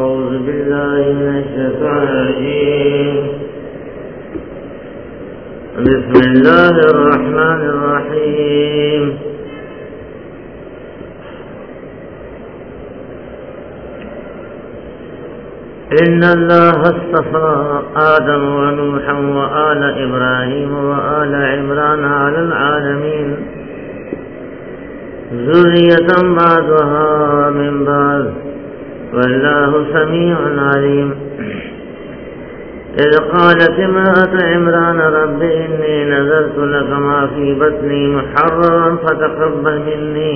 أعوذ بالله من الشيطان الرجيم. بسم الله الرحمن الرحيم. إن الله اصطفى آدم ونوحا وآل إبراهيم وآل عمران على العالمين ذرية بعضها من بعض والله سميع عليم. إذ قالت امرأة عمران رب إني نذرت لك ما في بطني محررا فتقبل مني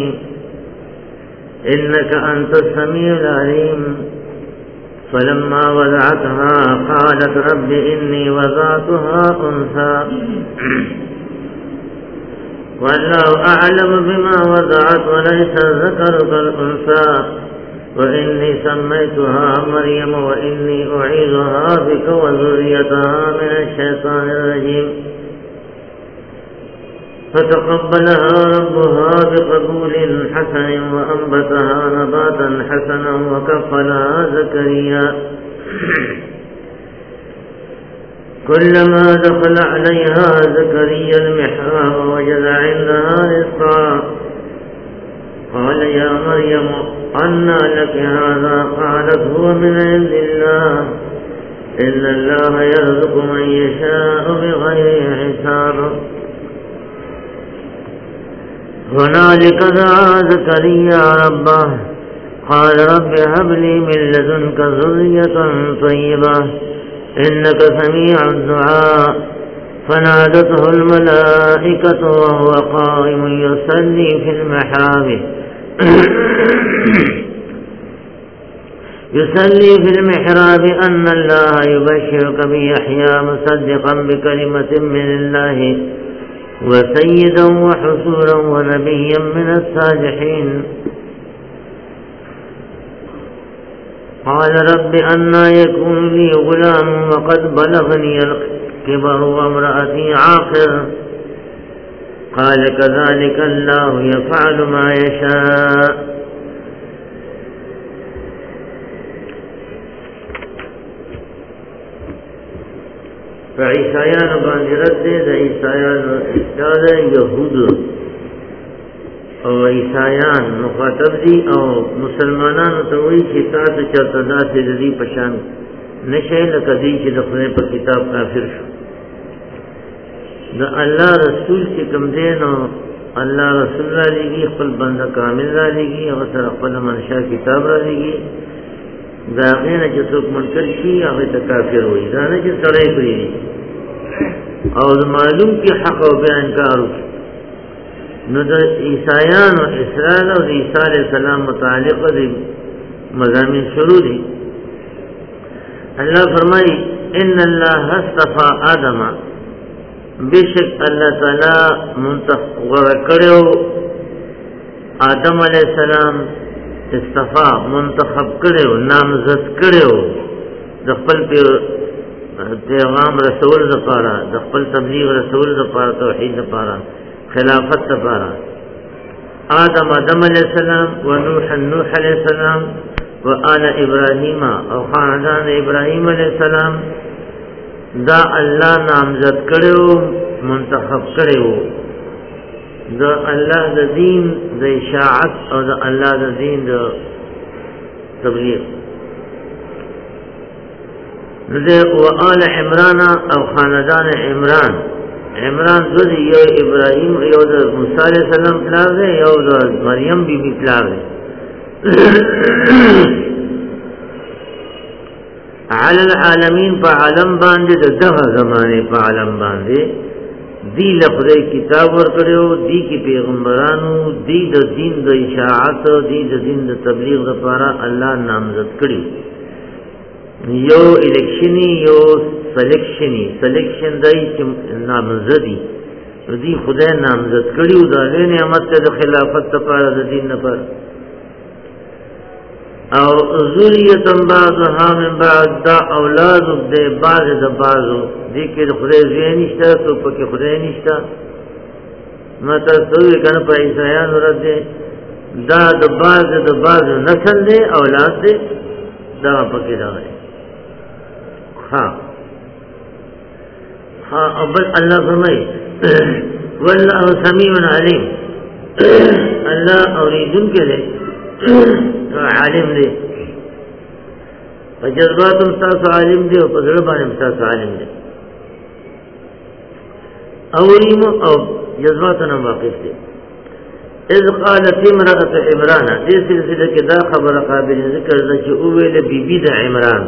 إنك أنت السميع العليم. فلما وضعتها قالت رب إني وضعتها أنثى والله أعلم بما وضعت وليس الذكر كالأنثى وإني سميتها مريم وإني أعيذها بك وذريتها من الشيطان الرجيم. فتقبلها ربها بقبول حسن وأنبتها نباتا حسنا وكفلها زكريا. كلما دخل عليها زكريا المحراب وجد عندها رزقا قال يا مريم أنى لك هذا؟ قالت هو من عند الله إن الله يرزق من يشاء بغير حساب. هنالك دعا زكريا ربه قال رب هب لي من لدنك ذرية طيبة إنك سميع الدعاء. فنادته الملائكة وهو قائم يصلي في المحراب أن الله يبشرك بيحيى مصدقا بكلمة من الله وسيدا وحصورا ونبيا من الصالحين. قال رب أنى يكون لي غلام وقد بلغني الكبر وامرأتي عاقر. قال كذلك الله يفعل ما يشاء. فعیسایان باندرت دے دا عیسایان اشتاد یہود او عیسایان مخاطب دی او مسلمانان توئی چیتات چرتدا سے دی پشان نشے لکدی چی دخلے پر کتاب کافر شو. دا اللہ رسول کی کم دینو اللہ رسول را لیگی خپل بندہ کامل را لیگی اغسر خپل منشا کتاب را لیگی داغین چی سوک منکر شی اغیتا کافر ہوئی دانا چی سڑے کری اور معلوم کی حق و بیان کارو. نو دا عیسایان و اسرائیل و عیسیٰ علیہ السلام متعلق دی مضامین شروع دی. اللہ فرمائی ان اللہ اصطفى آدم بشک اللہ تعالی منتخب کرو آدم علیہ السلام اصطفا منتخب کرو نامزد کرو دخل پیغام رسول دپارا دخل تبلیغ رسول دپارا توحید دپارا خلافت دپارا آدم علیہ السلام و نوح علیہ السلام و آل ابراہیم او خاندان ابراہیم علیہ السلام دا اللہ نامزد کرو منتخب کرو دا اللہ دا دین دا اشاعت اور دا اللہ دا دین دا تبلیغ دا و آل عمران او خاندان عمران دو دی یو ابراہیم یو دا موسیٰ علیہ السلام پلار دے یو دا مریم بی بی پلار دے. علی العالمین پا عالم باندے دا دغا زمانے پا عالم باندے دی لفظی کتاب ورکڑیو دی کی پیغمبرانو دی دا دین دا اشاعت دی دا دین دا تبلیغ دا پارا اللہ نامزد کری. یو الیکشنی یو سلیکشن دائی چی نامزدی دی خدای نامزد کریو دا لین نعمت دا خلافت دا پارا دا دین دا پارا او ذریتن بعضها من بعض دا اولاد دے بعض دا بعضو دی که خدای زوی نشتا تو پاکی خدای نشتا ما ترسوی کن پا عیسایان ورد دے دا بعض نسل دے اولاد دے دا پکی دا ہے. ہاں ہاں بس اللہ فرمائی واللہ سمیع علیم، اللہ اوریدن کے لئے عالم دے، جذبات مستاس عالم دے اور پذربان مستاس عالم دے، اوریم اور جذباتنا واقف دے. اذ قالت امرأة عمران، دے سلسلہ کے دا خبر قابل ذکر دا چی اویل بی بی دا عمران،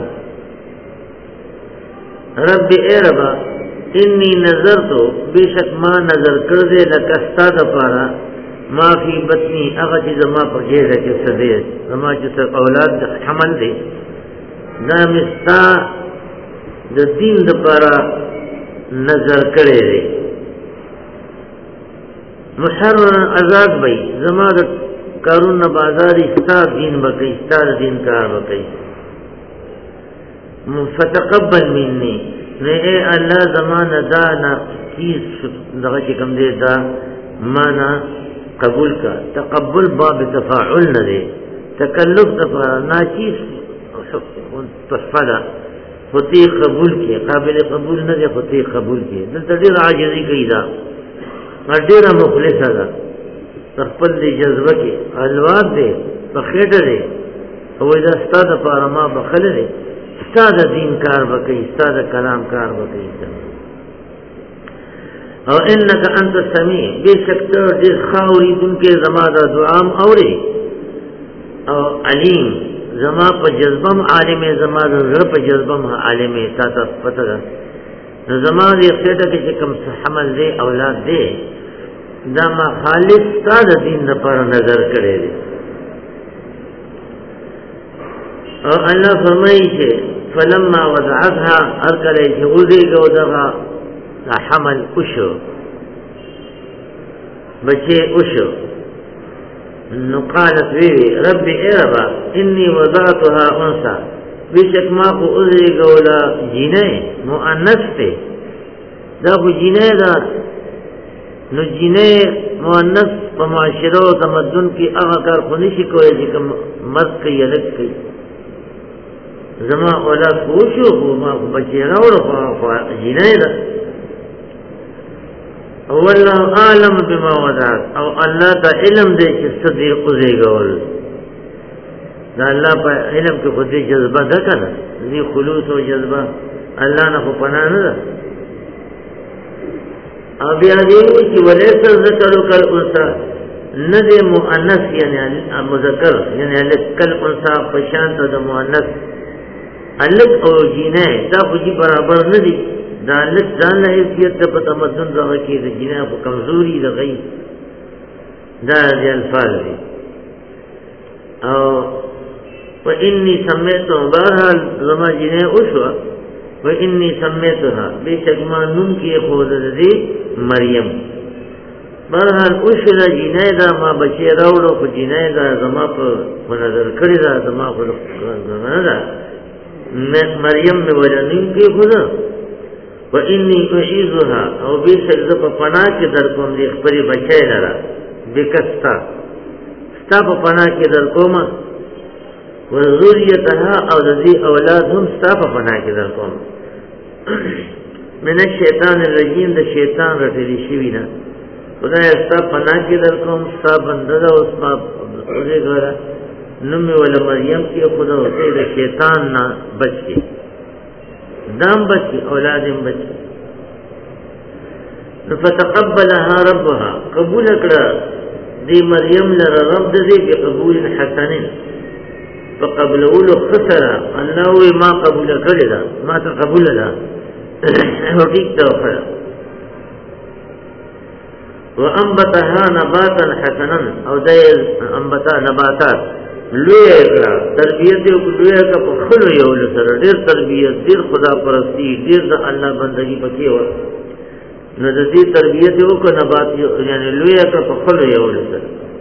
رب اے ربا انی نظر تو بے شک ما نظر کر دے لکستا دا پارا ما فی بطنی اغا چیز ما پر جیدہ کے صدیت ما چیز اولاد دا حمل دے دا مستا دا دین دا پارا نظر کرے دے محرر آزاد بھئی زما دا کارون بازاری ستا دین بکی ستا دین کار بکی فتقبل منی نے اے اللہ زمان دا نا چیز دغا چکم دے دا مانا قبول کا. تقبل باب تفاعل نہ دے، تکلف دفاع نا چیز تحفظہ خطی قبول کیے، قابل قبول نہ دے خطی قبول کیے. دلتا دیر عاجزی کئی دا اور دیر مخلصہ دا تخپل دے جذبہ کے الواد دے بخیٹ دے او اذا استاد پارما بخل دے استاد دین کار بکی استاد کلام کار بکی. اور انکا انت سمیع بے شکتر دیر خاوری دن کے زما دا دعام اوری اور علیم زما پا جذبم عالم زما دا ذر پا جذبم عالم تاتا پتہ دا زما دے خیٹا کے چکم حمل دے اولاد دے دا ما خالص تا دا دین دا پر نظر کرے دے. اور اللہ فرمائی چھے فلما وضعتها ارکلے چھے غزے گو دغا حمل اشو بچے اشو نقالت ویوی رب اربا انی وضعتها انسا بیشک ما کو ازرے گولا جینے مؤنث تے دا کو جینے دا نو جینے مؤنث پا معاشرہ و تمدن کی اغا کار خونشی کوئے جکا مرد کئی الگ کئی زما اولاد کوشو کو ما کو بچے راوڑو خواہ جینے دا واللہ عالم بما وضعت او اللہ تا علم دے چی صدی قضی گول دا اللہ پا علم کی خودی جذبہ دکا دا دی خلوص و جذبہ اللہ نا خو پناہ ندا. اب یادیو چی ولیسا ذکرو کل انسا ندے مؤنث یعنی مذکر یعنی کل انسا پشانتا دا مؤنث الگ او جینے دا خجی برابر ندی دا لک دان حیثیت دا پا تمدن دا غکی دا جنہ پا کمزوری دا غی دا دی الفاظ دی. او و انی سمیتو بارحال زما جنہ اشوا و انی سمیتوها بے شک ما نم کی خود دی مریم بارحال اشوا جنہ دا ما بچے راوڑو پا جنہ دا زما پا نظر کری دا زما پا دا مریم میں وجہ نم کی خود وَإِنِّي أُعِيذُهَا او بیشک زپا پناہ کے در کوم دیکھ پری بچے لرا بکستا ستا پا پناہ کے در کوم وَذُرِّيَّتَهَا او دزی اولاد ہم ستا پا پناہ کے در کوم من الشیطان الرجیم دا شیطان رفیلی شوینا خدا ستا پناہ کے در کوم ستا بنددہ اسما خودے گورا نمی والا مریم کی خدا ہوتے دا شیطان نا بچ کے دام بچی اولادم بچی فتقبلها ربها قبول اکڑا دی مریم لرا رب دی بقبول حسن فقبل اولو خسرا اللہ وی ما قبول اکڑی دا ما تقبول دا حقیق دا اخرا وانبتها نباتا حسنا او دی انبتا نباتات لوی اکڑا تربیت لوی اکڑا پا خلو یول سر دیر تربیت دیر خدا پرستی دیر دا اللہ بندگی پکی ہوا نو دا دیر تربیت اکڑا نبات یعنی لوی اکڑا پا خلو یول سر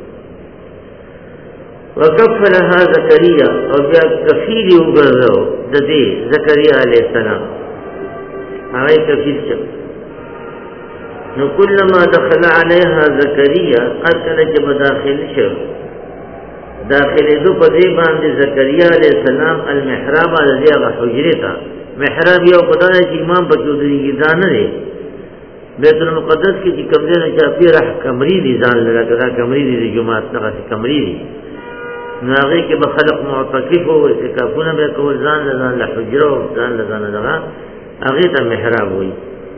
وکفلها زکریہ اور بیا کفیلی اگر رہو دا دی زکریہ علیہ السلام آئی کفیل چک نو کلما دخل علیها زکریہ ارکل جب داخل شو داخل دو پدی باندې زکریا علیہ السلام المحراب علیہ حجرہ تا محراب یو خدای چې امام پکې ودرېږي ځان نه بیت المقدس کی کمزے نے چاپی رہ کمری دی ځان لگا کدا کمری دی جمعات څنګه کمری دی ناغي کې بخلق معتکف او اعتکافونه به کول ځان له حجره او ځان له ځان دغه هغه ته محراب وای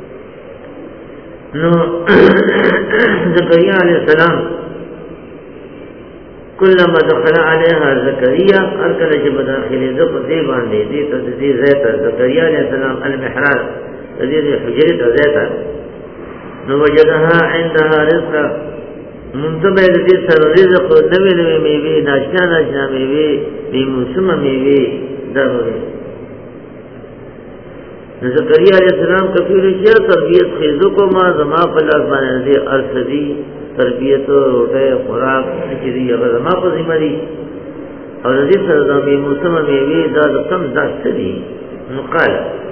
نو زکریا علیہ السلام كلما دخل عليها زكريا اركل جب داخل ذو دي باندې دي تدي زيت زكريا عليه السلام المحراب الذي حجرة زيت وجدها عندها رزق منتبه الذي سر رزق نوي نوي ميوي ناشنا ناشنا ميوي بموسم ميوي دغه زكريا عليه السلام کفیر شیا تربیت خیزو کو ما زما فلاس باندې دي ارسدي تربیت روټه خوراک چې دی هغه زما په ذمہ دي او دې سره د موسم میوه دا کم داستري نو قال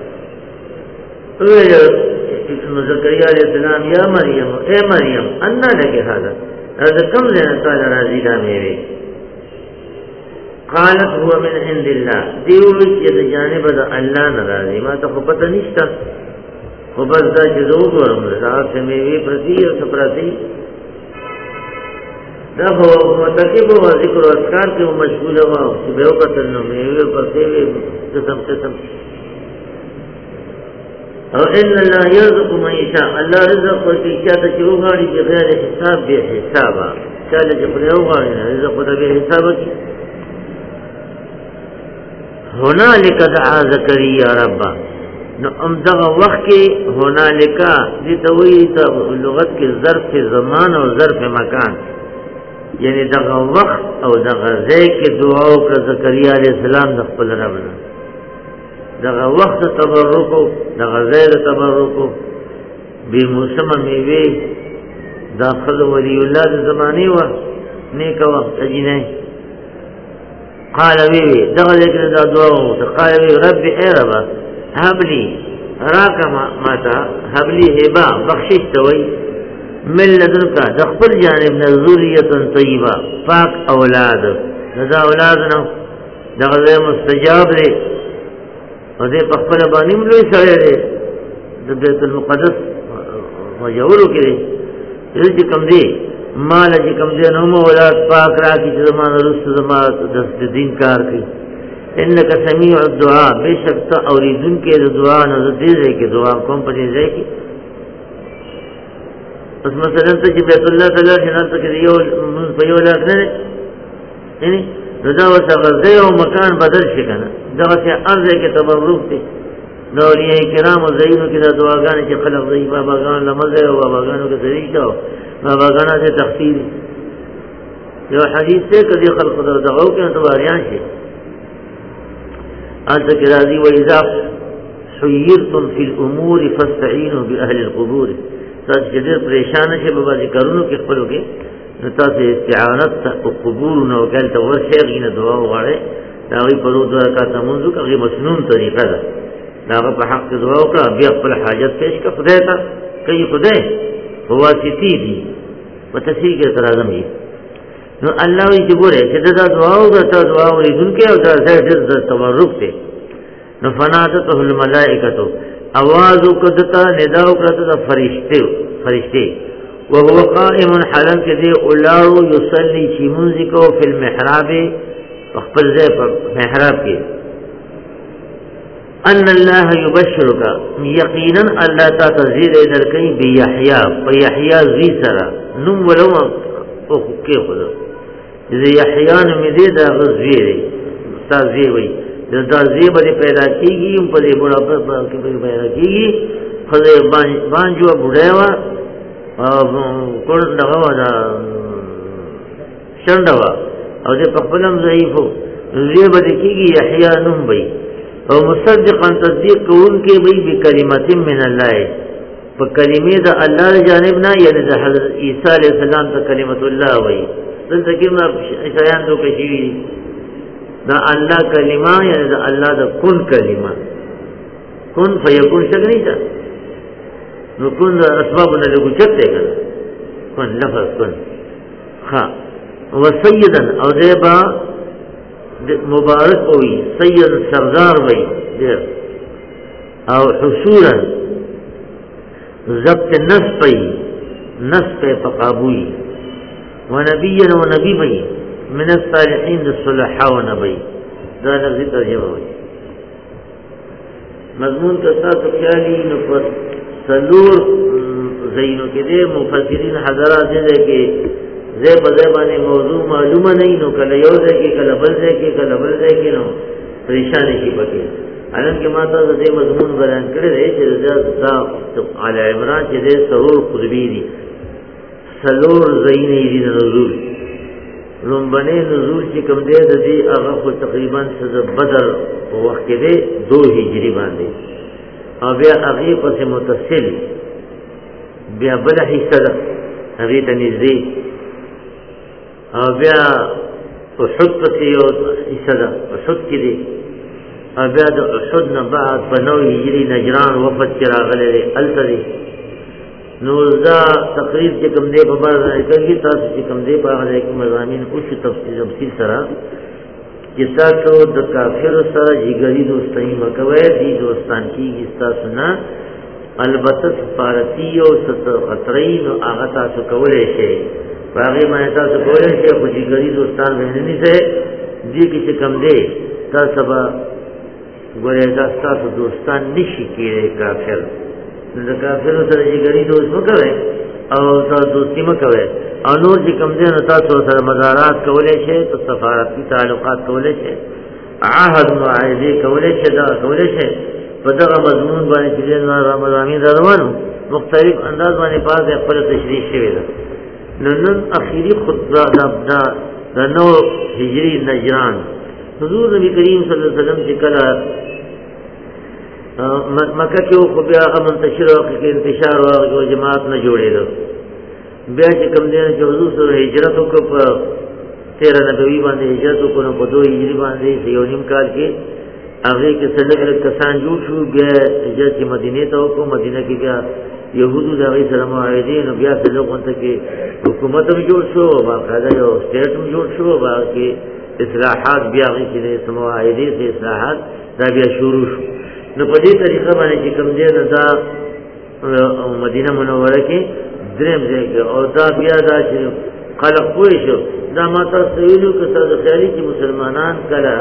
زكريا عليه السلام يا مريم اے مريم ان لك هذا هذا كم لنا قال راضي دا میوه قالت هو من عند الله دیوی چې د جانب د الله نه راځي ما ته پته نشته خو بس دا چې زه ورم راځه چې میوه پرتی او سپراتی دا هو متکب او ذکر او اذکار کې مشغول و او به وکړل نو میوه پرتی وي قسم او ان الله يرزق من يشاء الله رزق ورکړي چې تا چې وغواړي بغیر حساب به حسابا چاله چې پر وغواړي رزق به حساب کی هنالک دعا زکریا ربا نو امدغه وخت کې هنالک دې ته وایي ته لغت کې ظرف زمان او ظرف مکان یعنی دغه وخت او دغه ځای کې دعا وکړه زکریا علیہ السلام د خپل رب نه دغه وخت تبرک دغه ځای تبرک به موسم میوه داخل ولی الله زمانی و نیک وخت اجنه قال وی دغه ذکر دا دعا او قال وی رب اے رب هب لي راك ماتا هب لي هبه بخشش توي من لدنك دخل جانب ذریه طیبه پاک اولاد دا اولاد نو دغه مستجاب لري او دې په خپل باندې ملوي سره دې د بیت المقدس مجاورو کې دې کوم دې مال چې کوم دې نو اولاد پاک را کی زمان رسول زمان د دین کار کی انک سمیع الدعاء بشک ته اوریدن کې د دعا نه دې دې کې دعا کوم پدې ځای کې پس مثلا ته چې بیت الله تعالی جنت کې یو په یو لاک نه یعنی رضا وسغه ځای او مکان بدل شي کنه دا چې ارزه کې تبرک دي نو اولیاء کرام او زینو کې د دعاګانې چې خلق دی باباګان لمزه او باباګانو کې طریقه باباګانو ته تخفیف یو حدیث ته کدي خلق دغه کې انتواریان شي انت کې راضي و اذا حيرتم في الامور فاستعينوا باهل القبور تاسو چې ډېر پریشان شئ په باندې کارونو کې خپلو کې نو تاسو استعانت او قبول نو کله ته ورشئ غینه دعا وغواړئ دا وی په دوه رکعات منځو کې مسنون طریقه ده دا په حق دعا وکړه بیا خپل حاجت پیش کړه خدای ته کوي خدای واسطي دي وتسیګ ترازم دي نو الله یې ګوره چې دا دعا او دا دعا ورېدونکو او دا د تبرک ته نو فنادته الملائکه आवाज وکړه ندا وکړه د فرشته وهو قائم حلم کې دی اولارو یصلی شی منذکو فی المحراب خپل ځای په محراب کې ان الله یبشرک یقینا الله تعالی تزید درکې بیحیا بیحیا زی سرا نو ولو او کې خدا دې یحیا نو می دې دا غزوی دی تازی وی دا زی به پیدا کیږي په دې بڑا کې پیدا کیږي خدای باندې بډایوا او کور دغه ودا شندوا او دې په خپلم ضعیفو زی به کیږي یحیا نوم وی او مصدقا تصدیق کون کې وی بکلمت من الله په کلمې د الله جانب نه یعنی د حضرت عیسی علیه السلام ته کلمت الله وی دلته کې ما شایان دوه شي دا الله کلمه یعنی دا الله دا کن کلمه کن فیکون شکنی تا نو کن دا اسبابنا لگو چکتے کن کن لفظ کن خواہ وسیدن او دیبا مبارک ہوئی سید سردار ہوئی دیر او حصورا ضبط نفس پئی نفس پہ پقابوئی ونبیًا و نبی بئی من الصالحین الصلحاء و نبی دا لفظی ترجمہ ہوئی مضمون کا ساتھ خیالی نفر سلور زینوں کے دے مفسرین حضرات دے کہ زی بزیبانی موضوع معلومہ نہیں نو کل یو دے کی کل بل دے کی کل بل دے کی نو پریشانی کی بکی حالانکہ ماتا دے مضمون بیان کرے دے چھے علی عمران چھے دے سرور قدبی دی سلور زینی دی نزول رنبنے نزول چی کم دے دی اغف تقریباً سز بدر وقت دے 2 ہجری باندے اور بیا اغیب سے متصل بیا بلا حصہ دا اغیب تنیزدی اور بیا احد پسی حصہ دا احد کی دی اور بیا دا احد نبعد پنو ہجری نجران وفد چراغلے دے التا دی نوزدہ تقریر چکم دے ببار کرگی تاسو چکم دے پاگل ایک مضامین کچھ تفصیل سرا جتا تو دا کافر سرا جگری دوستانی مکوے دی دوستان کی جستا سنا البتہ سفارتی و خطرین و آغا تاسو کولے شے باقی مانے تاسو کولے شے خو جگری دوستان بہننی سے دی کسی کم دے تاسبا گولے تاسو دوستان نشی کیرے کافر کافر سر جگری دوست مکوے اور دوستی مکوے اور نور جی کم دے تاسو سر مزارات کولے شے تو سفارتی تعلقات کولے شے عہد معاہدے کولے شے دا کولے شے فدغا مضمون بانے چیزیں مضامین روانو مختلف انداز بانے پاس اپل تشریح شوے دا ننن اخیری خطبہ دا 9 ہجری نجران حضور نبی کریم صلی اللہ علیہ وسلم چکلا مکہ کے بیا منتشر وقت کے انتشار و جماعت نہ جوڑے دو بیا چکم دینا کہ حضور صلی اللہ ہجرتوں کو 13 نبوی باندھے ہجرتوں کو 2 ہجری باندھے سیونیم کال کے آگے کے صدق الگ کسان جوڑ شو بیا ہجرت کی مدینہ تو کو مدینہ کی بیا یہودو داغی سلام آئیدین بیا صدق انتا کہ حکومت میں جوڑ شو باقاعدہ یو اسٹیٹ میں جوڑ شو باقی اصلاحات بیا آگے کی سلام آئیدین سے اصلاحات دا بیا شروع شو نو پدی طریقہ بانے چی کم دے دا مدینہ منورہ کی درم دے گا اور دا بیا دا چی خلق پوئی شو دا ماتا سویلو کتا دا خیالی چی مسلمانان کلا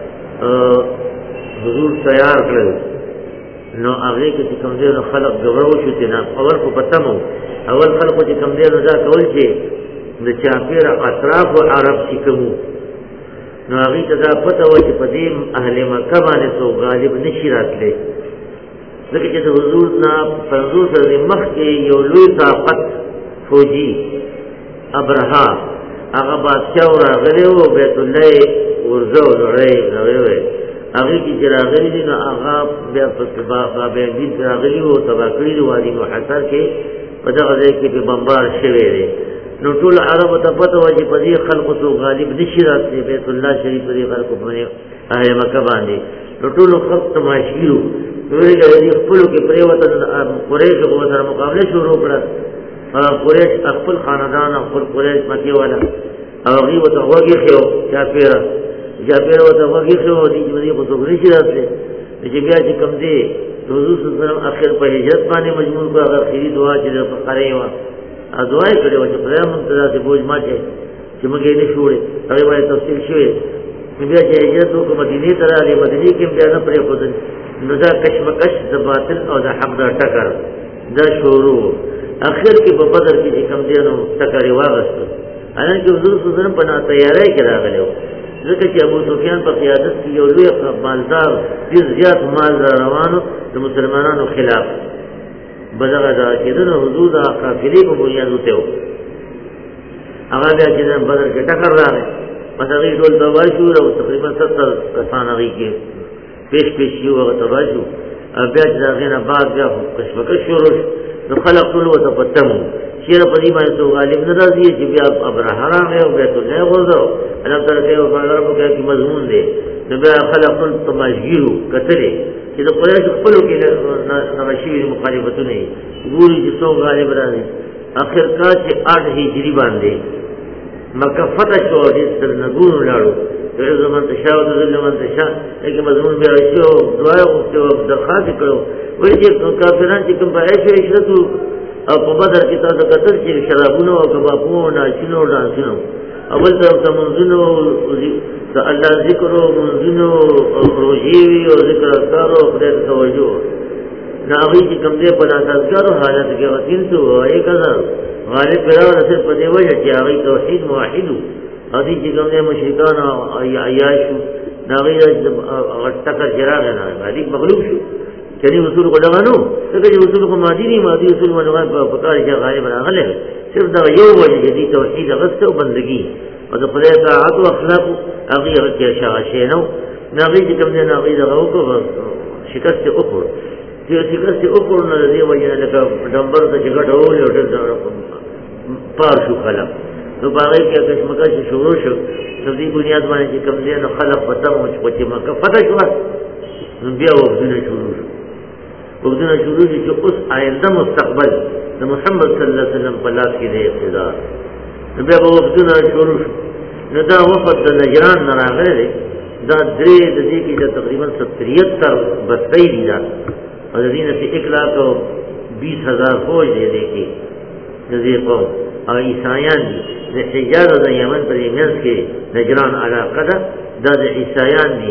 حضور تیار کرو نو آگے کی چی کم دے نو خلق گورو شو تینا اول کو پتمو اول خلقو چی کم دے نو دا کول چی دا چاپیر اطراف و عرب چی کمو نو آگی تدا پتا ہوا چی پدیم اہل مکہ بانے سو غالب نشیرات لے لیکن چیز حضور نا پنزور سر مخ کے یو لوی طاقت فوجی ابرہا آگا بادشاہ و راغلے ہو بیت اللہ ورزو نرے نوے آگی کی چراغلی دی نا آگا بیندین چراغلی ہو تباکری دی وادی محصر کے پدا غزے کے پہ بمبار شوے دے نو ټول عرب ته پته وایي په دې خلکو تو غالب نشي راتلی بیت الله شریف په دې خلکو باندې اهل مکه باندې نو ټول خلک تماشیرو دوی دې خپل کې پریوتن قریش کو سره مقابله شروع کړه قریش خپل خاندان خپل قریش مکی والا او هغه وته وګي خو جابر وته وګي خو دې کو تو نشي راتلی چې بیا چې کم دي حضور صلی الله علیه وسلم اخر په هجرت باندې مجبور کړ هغه خیری دعا چې په قره و دعائیں کرے وہ خدا منتظر سے بوجھ ماچے چمکے نہیں چھوڑے اگر ہماری تفصیل شوئے بیا چاہے ہجرتوں کو مدینی طرح علی مدینی کے بیا نہ پڑے خود ندا کشمکش دا باطل اور دا حق دا ٹکر دا شروع آخر کی بدر کی کم دینو ٹکر واغست حالانکہ حضور صلی اللہ علیہ وسلم بنا تیاری کرا گلے ہو ذکر کہ ابو سفیان پر قیادت کی یو لوی مالدار جز زیاد مالدار روانو دا مسلمانانو خلاف بدغه دا کېدنه حدود قافلې په بنیاد وته و هغه بیا چې بدر کې ټکر راغی مثلا ټول تباه شو او تقریبا 70 کسان هغه کې پیش یو هغه تباه شو بیا چې هغه نه بعد بیا کشمکش شروع نو خلق ټول وته پتمو شیر په دې باندې تو غالب نه راځي چې بیا ابرهه راغی او بیت الله غوځو الله تعالی کې او فقره په کې مضمون دی نو بیا خلق ټول تماشګیرو کتلې کہ تو قریش خپلو کی نمشیوی مخالفتو نہیں گوری جسوں غالب رانے آخر کا چھ 8 ہجری باندے مکہ فتح شو حدیث سر نگون لارو تعز من تشاء وتذل من تشاء لیکن مضمون بیا شو دعا وقتی و درخواست کرو ولی چې کافران چې کوم پای شو عشرتو او په بدر کې تاسو کتل چې شرابونو او کبابونو ناشینو ډانسونو اول طرف ته منځونو ته الله ذکر او منځونو روزي او ذکر اذکار او خدای توجه ناوی چې کوم دې په ناسازګارو حالت کې وتین تو وایي کذا غالب پیدا رسل په دی وجه چې هغه توحید موحد او دې چې کوم دې مشرکان او عیاشو ناوی ټکر چراغ نه غالب مغلوب شو چنی اصول کو لگانو څنګه چې اصول کو مادي نه مادي اصول باندې په کار کې غالب راغله صرف دا یو وجه دې توحید غسل او بندگی او د خدای طاعت او اخلاق هغه کې شاشه نو ناوی چې کوم دې ناوی دا کو شکست وکړ چې شکست وکړ نو دې وجه لکه ډمبر ته جګړه اول او ډېر پار شو خلک نو باغې کې کشمکش شروع شو دې بنیاد باندې چې کوم دې نو خلک پته مو چې مکه فتح شو نو بیا وختونه شروع شو وختونه شروع شي چې اوس آینده مستقبل د محمد صلی الله علیه وسلم په لاس کې دی اقتدار نو بیا وختونه شروع شو نو دا وفد د نجران نه راغلی دا درې د دې کې تقریبا 73 بستۍ دي دا اور دین سے 1,20,000 فوج دے دے کے جزیر قوم اور عیسائیان دی حجاز و یمن پر یمن کے نجران علاقہ دا عیسائیان دی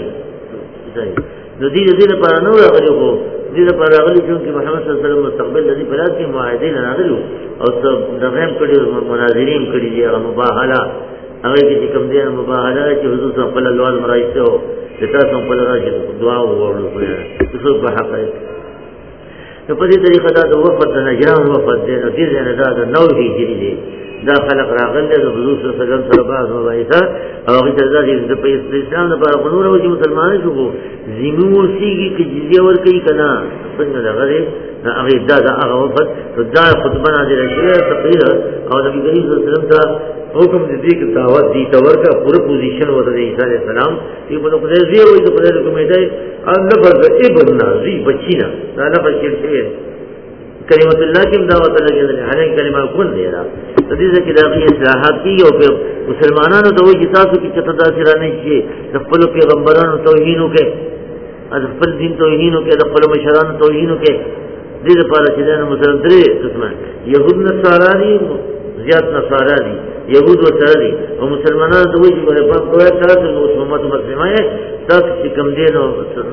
جو دین پر نو راغلی کو دین پر راغلی چونکہ محمد صلی اللہ علیہ وسلم مستقبل دین پلاس کے معاہدے راغلو اور سب دغیم کڑی مناظرین کڑی دی مباہلہ اگر کی کم دین مباہلہ کہ حضور صلی اللہ علیہ وسلم مرائشتے ہو لتا سم پر راشد دعا وورلو کو تو بحق ہے تو پدی طریقہ دا وفد نجران وفد دے نو دیر دین دا نو ہجری دے دا خلق راغل دے حضور صلی اللہ علیہ وسلم صلی اللہ علیہ وسلم اور غیر دا دے اسلام دا پارا قنور ہو جی مسلمان شو کو زمین سیگی کی جزیہ ورکی کنا سنگ دا غرے اغیر دا اغا وفد تو دا خطبنا دے رشیہ تقریر اور نبی کریم صلی اللہ علیہ وسلم تا حکم دی کہ دعوت دی تور کا پورا پوزیشن ہوتا ہے عیسیٰ علیہ السلام یہ بلو قدر زی ہوئی تو قدر حکمیت ہے لفظ ابن زی بچینا دا لفظ شرشوی ہے کلمت اللہ کی دعوت اللہ کے حالین کلمہ کن دے رہا تدیسہ کی داقی اصلاحات کی اور پھر مسلمانانو تو وہی جتاسو کی چتدا سرانے چیئے دفلو پیغمبرانو توہینو کے دفل دین توہینو کے دفلو مشرانو توہینو کے دید پارا چیزیں مسلم درے قسمہ یہود نصارانی زیاد نصارانی یہود و سردی اور مسلمانان تو وہی بڑے پاک کوئی طرح سے اس امت مسلمہ ہے تاک چکم دین و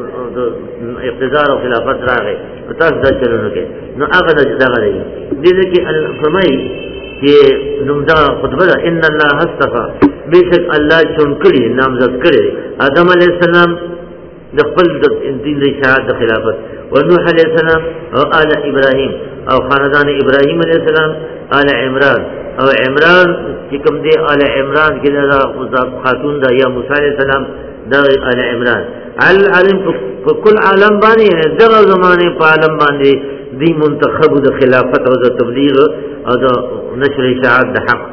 اقتدار و خلافت را گئے تاک دا چلو کے نو آقا دا جدا گئی دیدے کہ فرمائی کہ نمدہ خطبہ دا ان اللہ حصفا بے شک اللہ چون کری نامزد کرے آدم علیہ السلام دخل دین دی شہاد دا خلافت و نوح علیہ السلام و آل ابراہیم او خاندان ابراہیم علیہ السلام آل عمران او عمران چکم دے آل عمران کی دا خاتون دا یا موسیٰ علیہ السلام دا آل عمران علم کل عالم بانے یعنی دغا زمانے پا عالم بانے دی منتخب دا خلافت او دا تبلیغ او دا نشر اشاعت دا حق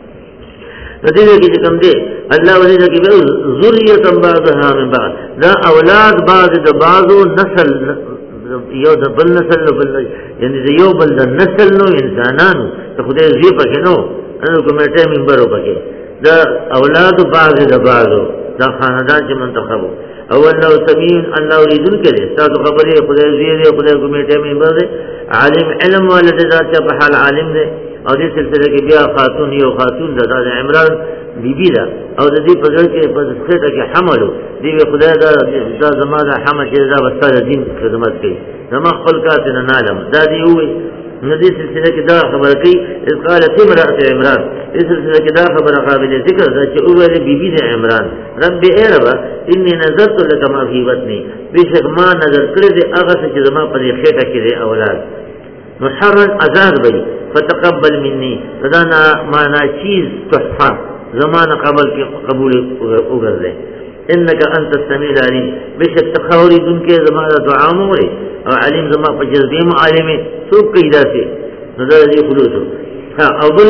نتیجہ کی چکم دے اللہ وزیدہ کی بے ذریت بعضها من بعض دا اولاد بعض دا بعضو نسل یو دا بل نسل نو بل یعنی دا یو بل دا نسل نو انسانانو تا خدای زی پکے نو انو کمیٹے منبرو پکے دا اولاد بعض دا بعضو دا خاندان چی منتخبو اول نو سمین اللہ وریدن کے دے تاسو خبری خدای زی دے خدای کمیٹے منبر دے عالم علم والد ذات چا بحال عالم دے اور دی سلسلے کے بیا خاتون یو خاتون دا دا عمران بی بی دا اور دی پزر کے خیطہ کے حملو دی خدا دا زمان دا حمل چیز دا بستا دا دین خدمت کی زمان خلقاتنا نالم دا دی ہوئی ندی سلسلے کی دا خبر کی اس قالت امرأت عمران اس سلسلے کی دا خبر قابل ذکر دا چی اولی بی بی دا عمران رب اے ربا انی نظرت لکا ما فی وطنی بیشک ما نظر کردے اغا سے چی زمان پر خیطہ کی دے اولاد محرن ازاد بی فتقبل منی فدانا مانا چیز تحفہ زمان قبل کے قبول اگر دے انکا انت السمیع العلیم بشک تخوری دن کے زمان دعا مورے اور علیم زمان پر جذبیم عالم سوک قیدہ سے نظر دی خلوصو اول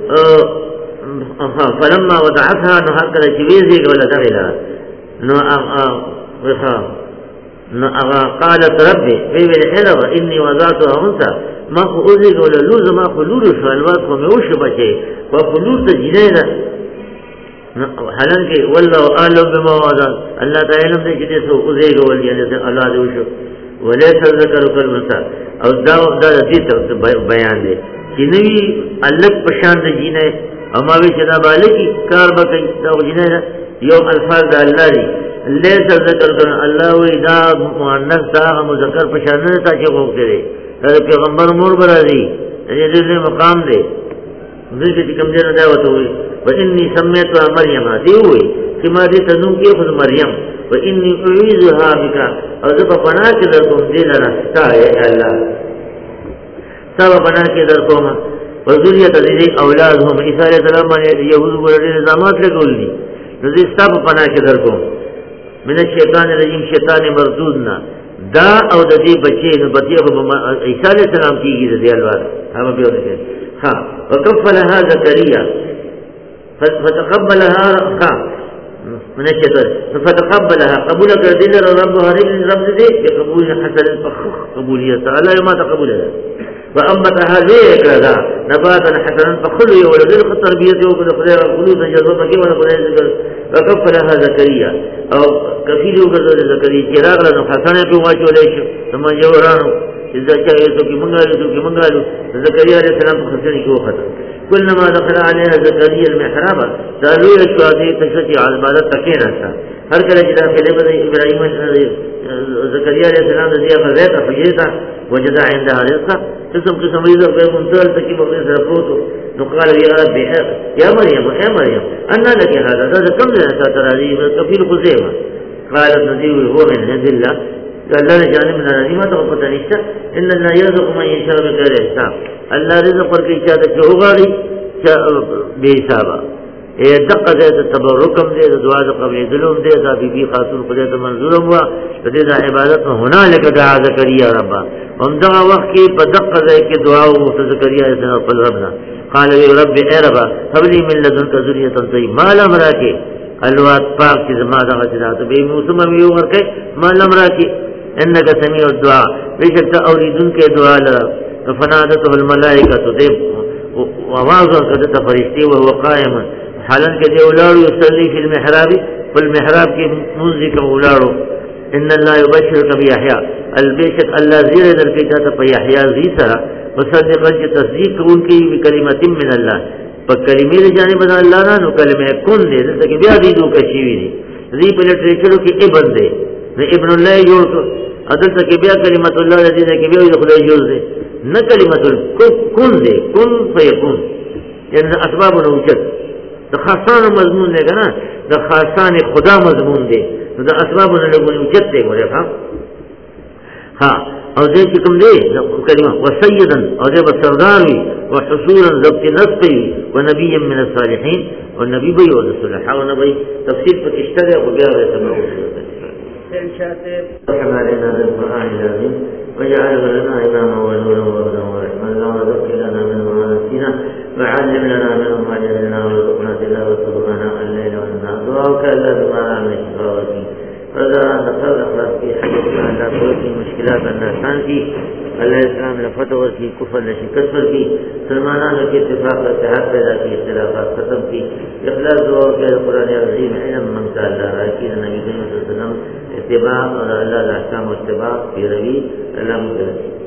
فلما وضعتها نحقر چویزی قبل دغلا قالت ربی ویویل حلو انی وضعتها انسا ما خو اوزی قبل لوز ما خلور شوالوات خو میوش بچے وخلور تا جنیدہ حالانکہ واللہ اعلم بما وعد اللہ تعالی علم دے کہ سو اوزے گو ولی نے اللہ دے وشو ولیس ذکر کل انثى او دا دې بیان دے کہ نوی الگ پشان دے جینے اما بھی چنا بالے کی کار بکئی دا جینے یو الفاظ دا اللہ دی لیس ذکر کل اللہ وی دا مؤنث دا مذکر پشان دے تا کہ وہ کرے پیغمبر مور برا دی یہ مقام دے ذل کی کم دے نہ ہوتا ہوئی وإني سميتها مريم دي ہوئی کہ ما دے تنو کی خود مریم وإني أعيذها بك اور ذکر پناہ کے در کم دے لرستا ہے اللہ سب پناہ کے در کم وذریت دیدی اولادهم عیسیٰ علیہ السلام یہود بردی نظامات لگول دی نزی سب پناہ کے در کم من الشیطان الرجیم شیطان مردودنا دا او دا دی بچے نبتی عیسیٰ علیہ السلام کی گی دی الوار ہم بھی ہونے کے ہاں وکفلها زکریہ فتقبلها من الشيطان فتقبلها قبول كردين ربها رب دي بقبول حسن قبولية تعالى ما تقبلها وأنبتها ذكرها نباتا حسنا فخلوا يولد التربية وخلوا خلوصا جذبا كما نقول وكفلها زكريا أو كفيل زكريا چراغ لنو حسنا في واجه وليش ثم جورانو إذا شاء کی منگالو زكريا علیہ السلام خسنی کی وقت كلما دخل عليها زكريا المحراب سألوا الشهداء تشتي على عبادت تکینا تھا ہر کله چې داخله بده ابراهيم زكريا عليه السلام دې غزيت فجيتا وجد عندها رزقا قسم رزق په منتهى تکي په سره پروتو نو قال يا رب يا مريم ان لك هذا كم ذا ترى كفيل خزيمه قالت نذير هو من عند الله اللہ نے جانب نہ نہیں تو پتہ نہیں تھا ان اللہ یرزق من یشاء بغیر حساب اللہ رزق پر کی چاہتا کہ ہوگا بے حساب اے دقه دې تبرکم دې دعا قبل ظلم دې دا بی خاتون خدای ته منظور ہوا دې دا عبادت ہونا لك دعا زکریا رب ہم دا وقت کی په دقه دې کې دعا او زکریا دې خپل ربنا قال يا رب اے رب هب لي من لدنك ذريه طيبه ما لم راكي الوات پاک کی زما دا حضرات بے موسم میں یوں کر کے ما لم راكي انك سميع الدعاء بشك اوریدن کے دعا لرا فنادته الملائکه دې وواز قد فرشتي وهو قائم حالن کے دے اولادو يصلي في المحراب والمحراب کی موزی کا اولادو ان اللہ یبشرک بیحیاء البشک اللہ زیر در کی جاتا پا یحیاء زی سرا مصدقا کی تصدیق ان کی بکلمت من اللہ پا کلمی دی جانب اللہ نانو کلمہ کن دے دلتا کہ بیا دیدو کشیوی دی زی پا لٹریچرو کی ابن دے ابن اللہ جوڑ تو عدلتا کہ بیا کلمت اللہ دی دے کہ بیا خدای جوڑ دے نہ کلمت کن دے کن فیکون یعنی اسباب نوچت دا خاصان مضمون دے گا نا دا خاصان خدا مضمون دے دا اسباب نلگون اوچت دے گا دیکھا ہاں او دے چکم دے کلمہ وسیدا او دے بسرداروی وحصولا ضبط نصفی ونبی من الصالحین ونبی بی و صلحا ونبی تفسیر پر اشترے و بیار سمع وحمالنا بالقرآن العظيم وجعل لنا إماما ونورا وهدى ورحمة الله وذكر لنا من مراسينا وعلم لنا منهم ما جهلنا ورزقنا تلاوته آناء الليل والنهار دعاؤك الا بما عمل شفاوتي فذا نقل اخلاص کی حدیثنا اللہ قوت کی مشکلات اللہ آسان کی اللہ اسلام لفتور کی کفر لشکست کی سلمانان کی اتفاق اتحاد پیدا کی اختلافات ختم کی اخلاص دعاؤ کے قرآن عظیم علم منگتا اللہ راکین نبی صلی اللہ علیہ وسلم اتباع اور اللہ احکام و اتباع کی روی اللہ مکرم